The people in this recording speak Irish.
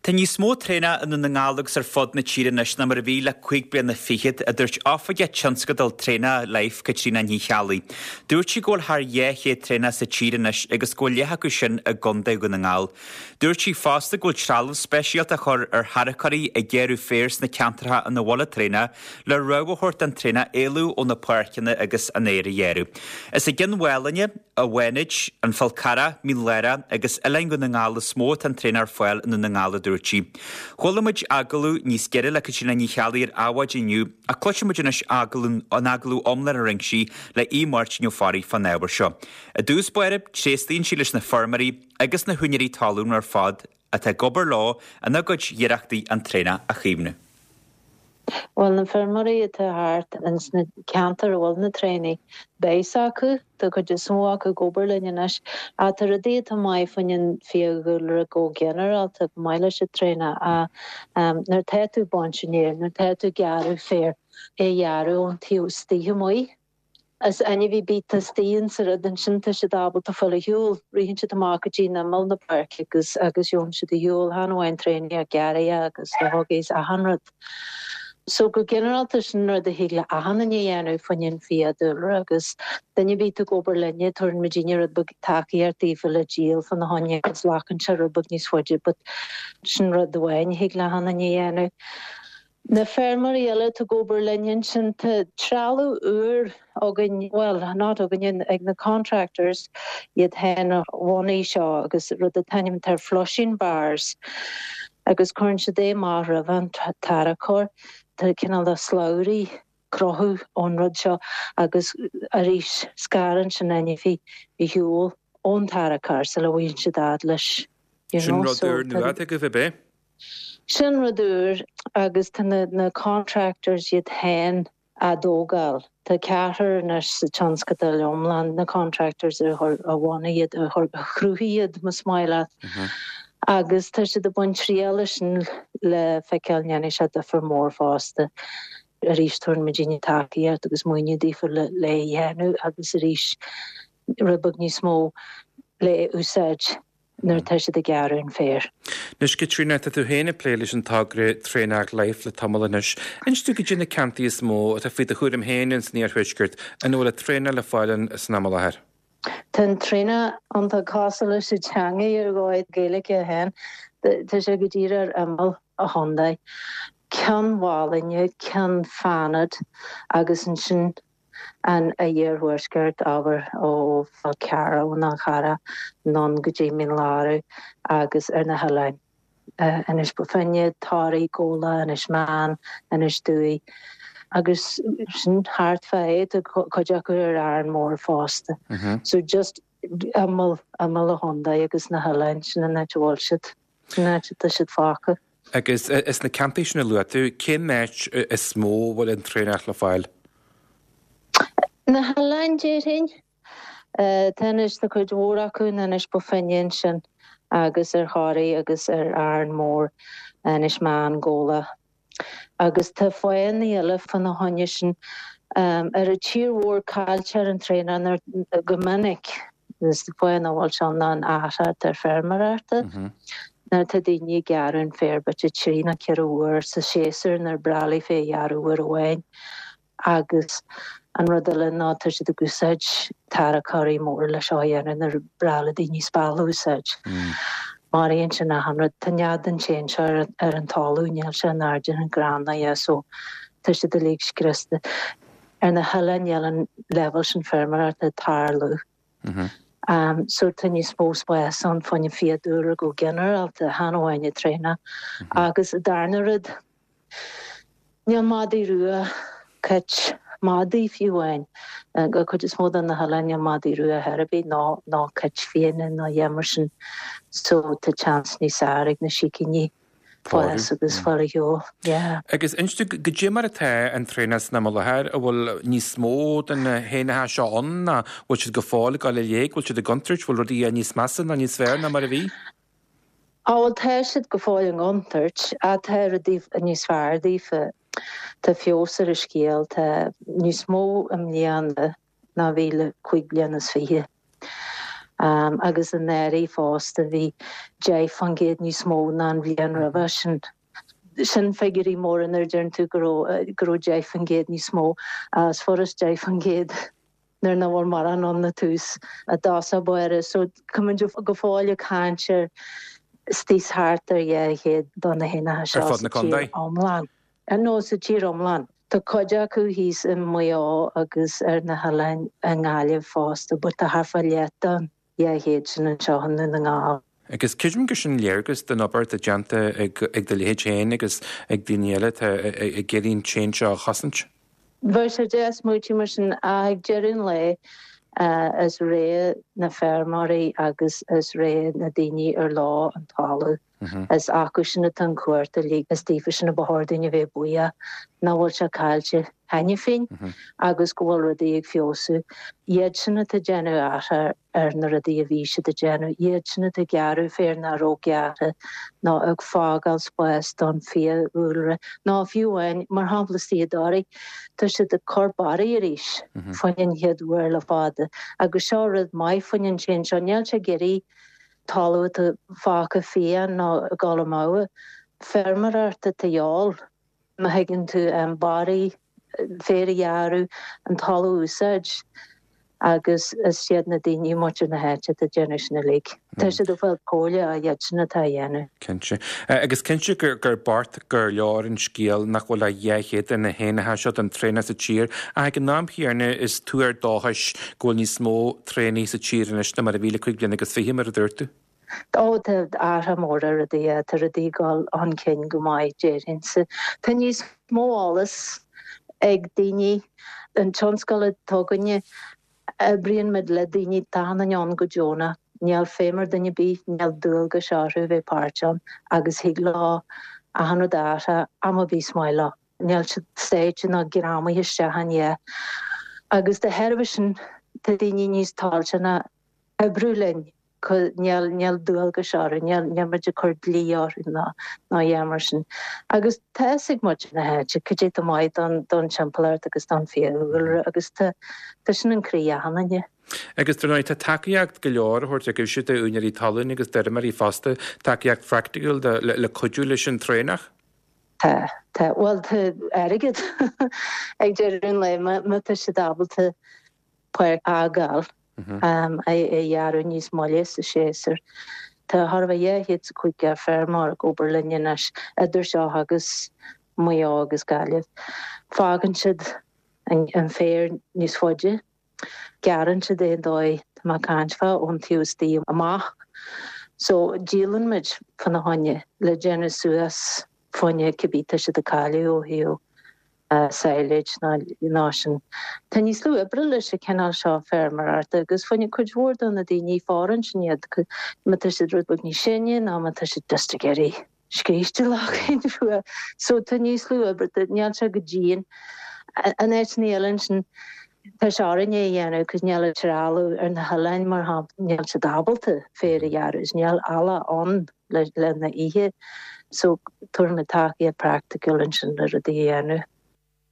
Tá ní smó tréna in na ngálagus fod na tíranis na mar bhí le chuig blian na fichiid a dúirt áfaide tionscadal tréna leif Caitríona Ní Cheallaigh. Dúirt sí ggóil thar ché tréna sa tíranis agus ggóil létha go sin a gonda go na ngáil. Dúirt sí fásta ggóil trealamh speisialta chur ar haracharí a ggéirú férs na ceantartha an na bhla tréna le roghairt an tréna éilú ó na páirceanna agus an éire dhéirú. Is a gin bhhailne a bhainid an falcara mí lera agus eile go na ngála smó an trénar foiil in na ngála dúirtí. Cholamuid agalú níos geire le Caitríona Ní Cheallaigh ar áhaid inniu a cluisimuid inis agalún an agalú omlar a ringsí le ímart nniu farí fan neabhar seo. A dús buirib tréstaíonn sí leis na farmarí agus na huineirí talún ar fad a tá gobar lá a nagad dhearachtaí an tréna a chéimne. Well, na fermarí atá hart an sna ceantar bhil na tréna béis acu tá go de smó acu gobar leis a tar a dé tá mai fanin fiúgur a go generalta meile se tréna a nar teú bonisinéir nar teú gearú fér é dhearú an tíústíí muoi. As any bhí bíta stíon sa den sinnta se dábal tá fola hiúil rihann si amachchatí na mal na parc agus jom si de hiúil hanhain tréna a geara agus le hogéis a 100. So go generalta sin ru a hiigla a hanna dhéanú fanin fiadúra agus danne ví go gobar lenne turn Virginia a bug takeí ar tífa le díal fan na haine agus lachan se a bug níos foiide, but sin ru dohain hiigla hanna dhéanú. Na fermarí eile to gobar lennen sin te tralú úr agin, well, not agin ag na contractors iad hen bhaí seo agus rud a tanim tar flushing bars agus chuann se dé mar a bhain tarachor tá cinál a sláirí crothú ón rud seo agus a rís scaran sin naine bhí hiúil ón tarachar sa le bhain se dad leis. Sin rudúr nu a go bheith be? Sin rudúr agus tá na contractors iad hen a dógáil. Tá ceathar na sa tionscadal omland na contractors a bhána iad a chrúthaíad mas smaile. Agus tá si de buin tríala sin le feiceáil neanna se a for mór fásta a rís turn Virginia takeíart agus muoine dífa le dhéanú agus a rís rubag ní smó le úsáid nar tá si de gearún fér. Nus Caitríona tá tú héna pléiles an tagre trénach leif le tamalanis. Instú go dtína cantaí is mó a fé a chuúrim héanans níor thuisgurt an bhfuil a tréna le fáilan snamalathir. Ten tréna an tá cásaile sa teangaí ar gáid Gaeilge a hen, tá sé go dtír ar amal a Honda. Cean bhálainne, cean fanad agus an sin an a dhéarhuaisgurt ábhar ó falcara ó na chara non go dtí min láru agus ar na halain. Anis bufanne táraí góla, anis man, anis dúi. Agus sin hart féid a coideachar ar an mór fásta. So just amal a Honda agus na halain sin a netbhil siad. Netbhil siad fácha. Agus is na campéis na luatú, cén méid is smó bhfuil an trénach le fáil? Na halain déirhin, tenis na chuid mhórachú anis bufanne sin agus ar cháraí agus ar an mór anis man góla. Agus tá foiin eile fan na haine sin ar a tíorhór cáilte an tréna ar go minic is foiin bhil seán ná an áthart ar fermararta. Nar tá daoine gearún fér bet trína cearúir sa séasar nar bralaí fé dhearúir bhhain agus an rud eile ná tá si de gúsáid tarachairí mór le seo dhéanann ar brala daoine spáilúsáid. Maríonn sin na hanrad tannead an chéin se ar an talúneal se an ardin an granna so tá si de lís Christa ar na halainneal an level sin fermar a tarlú. So tanní spós buas an fanne fiadúra go generalta hanhaine tréna agus a darnarad ní mádí rua cait mádí fiúhain go chud is mód an na halainne mádí rua herabí ná cait fianna ná dhémarsin so tá chans ní sárig na sicinní fáas agus fála heol. Agus instú go dtí mar atá an trénas na malathir a bhfuil níos mód an héanathe seán na bhfuil siad go fála gáil le dhéag, bhfuil siad a gontirt bhfuil rudí a níos measa na níos fearr na mar a bhí? Áil tá siad go fáil an gontirt a tá a níos fearr dífa tá fiosar a scéal tá níos mó am líana na bhíle 5 blianas fiche. agus an néirí fásta bhí Jeff an géad ní smó ná an bhíon rah sin figurí mór an dern tú go Jeff an géad ní smó as forras Jeff an géad nar na bhfuil mar an na tús a dása buire so cumann go fáile cáintear stís hátar héad donna héna se omláin. An nó sa tír omláin. Tá coide acu hís in muá agus na halain an gáileh fásta, bud a harfa létan héad sin an seohan na ngá. Agus cisim go sin léargus den obair a deanta ag de léhéad chéin agus ag daine ag géirín chéin seo chasant? Bhar sé déas múti mar sin ag dearún le as ré na fermarí agus as ré na daoine ar lá an tála as acu sinna tan cuairta lí as tífa sinna bhordaine bheith buia ná bhfuil se cáilte haine féin agus go bhfuil rudaí ag fiosú. Iad sinna tá déanú ar na rudaí a bhí se de déanú, iad sinna tá gearú fér na rógeara ná ag fágáil spáis don fia úlra ná fiúhain mar hamplasí dáí tá si de corbáí a ríis fanin head bhfuir le fáda agus seorad mai fanin sin seoneal se geirí talú a fáca fia ná a gálamáha fermar arta taáil ma heginn tú an barí féidirhearú an talú úsáid agus is siad na daoine muir na héite a déanana lí. Tá si do bhfuil cóile a dhéitina tá dhéanú. Kense. Agus cinse gur bart gur leor an scéal nach bhfuil a dhéhéad in na héanathe seo an tréna sa tír a ag an nám hiarne is túar dáthais ghfuil ní smó trénaí sa tír in iste mar a bhíle chuig bliana agus fihí mar a dúirtu? Ó tá ára mór a dí tar a dí gáil an cin go maiid déirinsa. Tá níos móálas ag daoine an tionscail tóganne brion mid le daoine tána an go Jóna, neall fémar daine bí neall dúil go seaú bheith páirteán agus hiag lá a hanú dáta am a bhí smaile. Neall si stéid na gráma hiiste hané. Agus de herbh sin tá daoine níos táiltena a brúlainn neall dúil go seaú, neall mar de chuir líor ná dhéamar sin. Agus teigh mu na héide, chudé a maiid don timpplair agus don fiúil agus tá sin an crí a hanne. Agus tróid tá takeíocht go leor thuirt a go siú a únarí talún agus de marí fasta takeíocht fractiúil le chuidú leis an trénach? Tá bhil tá airigid ag dearún le mu se dábalta puir ágáil. Jaarú níos máis a séir. Tá Harbh héad sa chuige fermar oberlinneis idir seo agus muá agus galibh. Fágan siad an fér níos foiide. Gearan siad é dóid má cáintfa ón tiústíí amach. So díalann muid fan na haine le déanú suas foine cibíta siad a cáiliú ó hiú. Sailage ná sin. Tá níos lú brile se cenál seo fermar arta agus fanne chuid mhór an na daoine fáran sinad me si rudbug ní sinne ná me si dusta geirí scríiste lech fua. So tá níos lú neall se go ddíon an éit nílan sin tá seárinné dhéanú cos neall teráú ar na halain mar ha neall se dábalta féidirhearús neall ala an le na ihe. So tuair na takeí a practical sin le a dhéanú.